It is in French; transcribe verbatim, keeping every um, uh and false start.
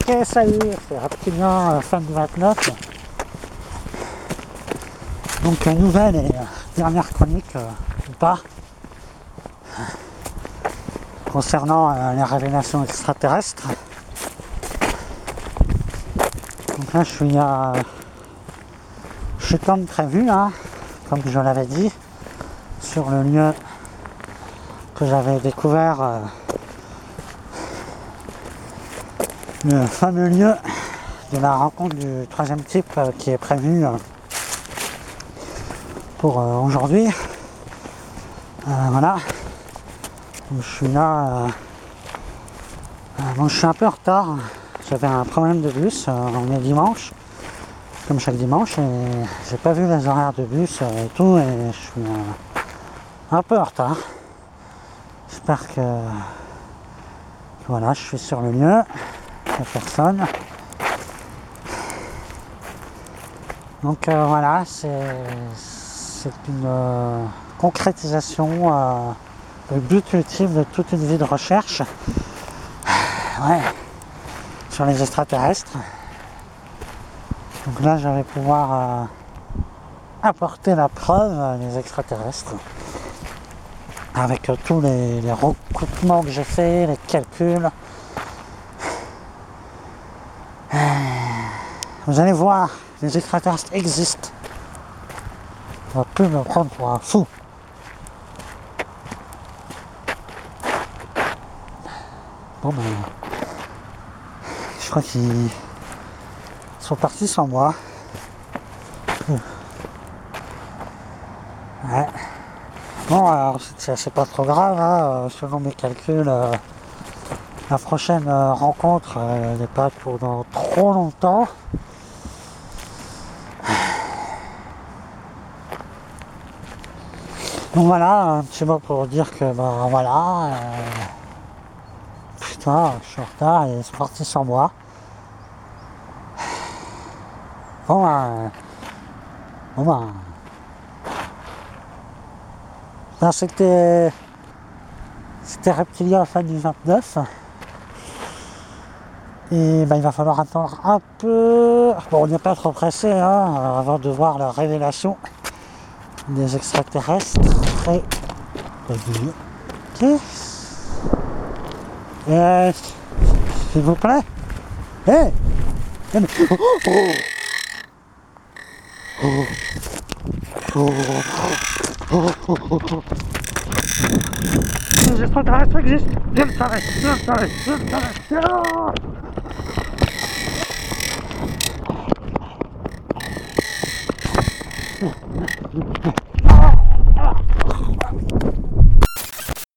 Ok, salut, c'est Reptilien, euh, fan du vingt-neuf. Donc, euh, nouvelle et euh, dernière chronique, euh, ou pas, concernant euh, les révélations extraterrestres. Donc là, je suis, euh, je suis comme prévu, hein, comme je l'avais dit, sur le lieu que j'avais découvert, euh, le fameux lieu de la rencontre du troisième type euh, qui est prévu euh, pour euh, aujourd'hui. Euh, voilà. Donc, je suis là. Euh, euh, bon, je suis un peu en retard. J'avais un problème de bus. Euh, on est dimanche, comme chaque dimanche, et j'ai pas vu les horaires de bus euh, et tout, et je suis euh, un peu en retard. J'espère que, que voilà, je suis sur le lieu. Il n'y a personne. Donc euh, voilà, c'est une euh, concrétisation, euh, le but ultime de toute une vie de recherche, ouais, sur les extraterrestres. Donc là, je vais pouvoir euh, apporter la preuve euh, des extraterrestres, avec euh, tous les, les recoupements que j'ai faits, les calculs. Euh, vous allez voir, les extraterrestres existent. On va plus me prendre pour un fou. Bon ben, je crois qu'ils sont partis sans moi. Ouais. Bon, alors c'est pas trop grave, hein, selon mes calculs, euh, la prochaine euh, rencontre euh, n'est pas pour dans trop longtemps. Donc voilà, un petit mot pour dire que ben voilà, euh, putain, je suis en retard et ils sont partis sans moi. Bon ben, bon ben, ben c'était, c'était Reptilien fan du vingt-neuf. Et ben il va falloir attendre un peu. Bon, on n'est pas trop pressé hein, avant de voir la révélation des extraterrestres. Et ok. Euh, s'il vous plaît. Hey, hey mais... Les extraterrestres existent. Je le savais, je le savais, je le savais. Ah.